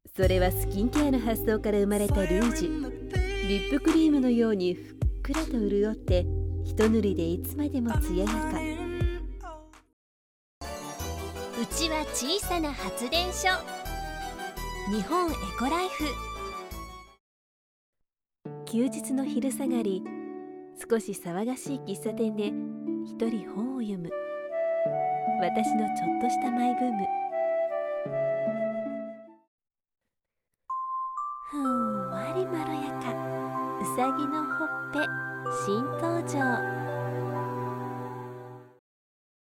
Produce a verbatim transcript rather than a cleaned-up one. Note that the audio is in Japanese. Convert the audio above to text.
それはスキンケアの発想から生まれたルージュ。リップクリームのようにふっくらと潤って、一塗りでいつまでも艶やか。 うちは小さな発電所。日本エコライフ。 休日の昼下がり、少し騒がしい喫茶店で一人本を読む。私のちょっとしたマイブーム。ふんわりまろやか、うさぎのほっぺ新登場。